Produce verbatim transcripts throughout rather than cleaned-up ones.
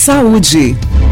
Saúde.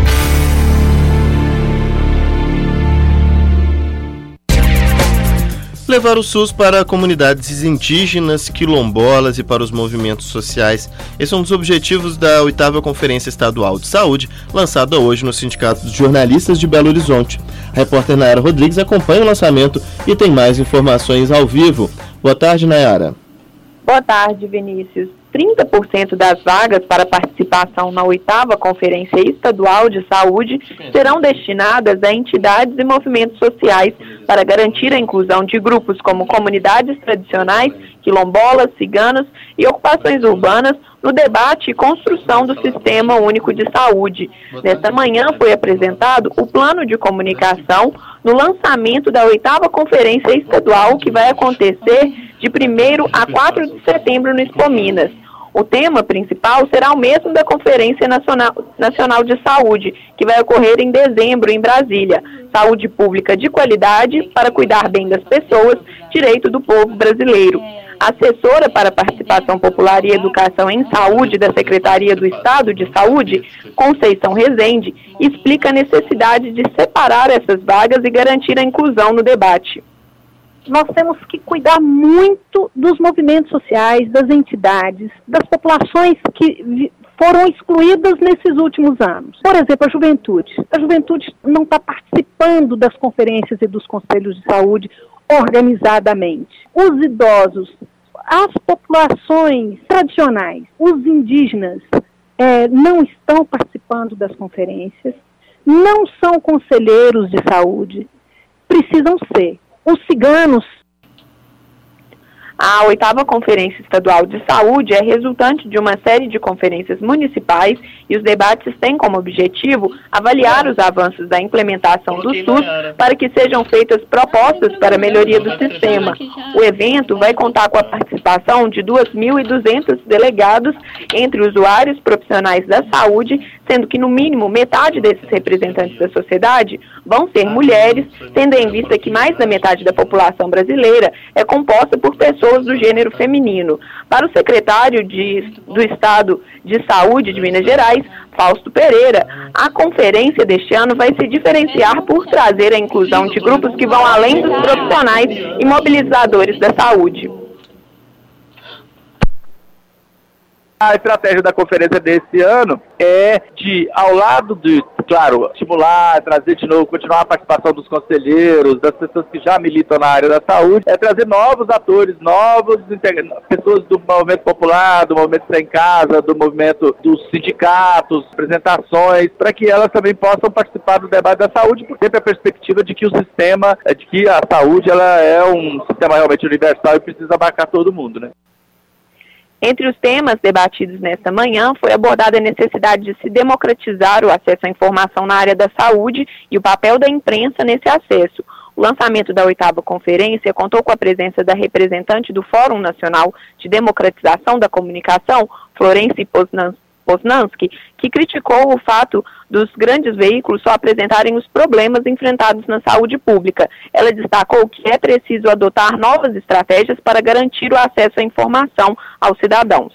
Levar o SUS para comunidades indígenas, quilombolas e para os movimentos sociais. Esse é um dos objetivos da oitava Conferência Estadual de Saúde, lançada hoje no Sindicato dos Jornalistas de Belo Horizonte. A repórter Nayara Rodrigues acompanha o lançamento e tem mais informações ao vivo. Boa tarde, Nayara. Boa tarde, Vinícius. trinta por cento das vagas para participação na oitava Conferência Estadual de Saúde serão destinadas a entidades e movimentos sociais para garantir a inclusão de grupos como comunidades tradicionais, quilombolas, ciganos e ocupações urbanas no debate e construção do Sistema Único de Saúde. Nesta manhã foi apresentado o plano de comunicação no lançamento da oitava Conferência Estadual, que vai acontecer de primeiro a quatro de setembro no Expo Minas. O tema principal será o mesmo da Conferência Nacional, Nacional de Saúde, que vai ocorrer em dezembro em Brasília. Saúde pública de qualidade para cuidar bem das pessoas, direito do povo brasileiro. A assessora para a Participação Popular e Educação em Saúde da Secretaria do Estado de Saúde, Conceição Rezende, explica a necessidade de separar essas vagas e garantir a inclusão no debate. Nós temos que cuidar muito dos movimentos sociais, das entidades, das populações que foram excluídas nesses últimos anos. Por exemplo, a juventude. A juventude não está participando das conferências e dos conselhos de saúde organizadamente. Os idosos, as populações tradicionais, os indígenas é, não estão participando das conferências, não são conselheiros de saúde, precisam ser. Os ciganos. A oitava Conferência Estadual de Saúde é resultante de uma série de conferências municipais e os debates têm como objetivo avaliar os avanços da implementação do SUS para que sejam feitas propostas para a melhoria do sistema. O evento vai contar com a participação de dois mil e duzentos delegados entre usuários profissionais da saúde, sendo que no mínimo metade desses representantes da sociedade vão ser mulheres, tendo em vista que mais da metade da população brasileira é composta por pessoas do gênero feminino. Para o secretário de, do Estado de Saúde de Minas Gerais, Fausto Pereira, a conferência deste ano vai se diferenciar por trazer a inclusão de grupos que vão além dos profissionais e mobilizadores da saúde. A estratégia da conferência desse ano é de, ao lado de, claro, estimular, trazer de novo, continuar a participação dos conselheiros, das pessoas que já militam na área da saúde, é trazer novos atores, novos pessoas do movimento popular, do movimento Sem Casa, do movimento dos sindicatos, apresentações, para que elas também possam participar do debate da saúde, por sempre a perspectiva de que o sistema, de que a saúde ela é um sistema realmente universal e precisa abarcar todo mundo, né? Entre os temas debatidos nesta manhã foi abordada a necessidade de se democratizar o acesso à informação na área da saúde e o papel da imprensa nesse acesso. O lançamento da oitava conferência contou com a presença da representante do Fórum Nacional de Democratização da Comunicação, Florence Posnanski, que criticou o fato dos grandes veículos só apresentarem os problemas enfrentados na saúde pública. Ela destacou que é preciso adotar novas estratégias para garantir o acesso à informação aos cidadãos.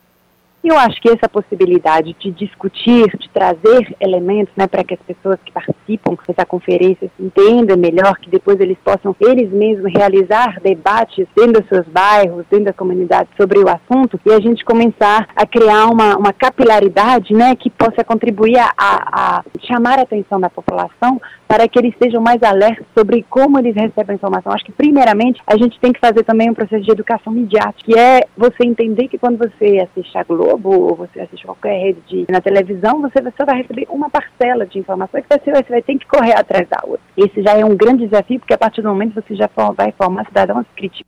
Eu acho que essa possibilidade de discutir, de trazer elementos, né, para que as pessoas que participam dessa conferência entendam melhor, que depois eles possam, eles mesmos, realizar debates dentro dos seus bairros, dentro da comunidade sobre o assunto, e a gente começar a criar uma, uma capilaridade, né, que possa contribuir a, a chamar a atenção da população para que eles sejam mais alertas sobre como eles recebem a informação. Acho que, primeiramente, a gente tem que fazer também um processo de educação midiática, que é você entender que quando você assiste a Globo, ou você assiste qualquer rede de, na televisão, você, você vai receber uma parcela de informação que você, você vai ter que correr atrás da outra. Esse já é um grande desafio, porque a partir do momento você já for, vai formar cidadãos críticos.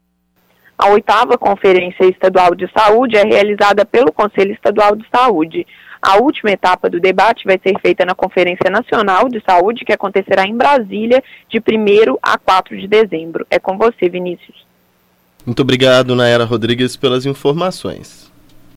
A oitava Conferência Estadual de Saúde é realizada pelo Conselho Estadual de Saúde. A última etapa do debate vai ser feita na Conferência Nacional de Saúde, que acontecerá em Brasília, de primeiro a quatro de dezembro. É com você, Vinícius. Muito obrigado, Nayara Rodrigues, pelas informações.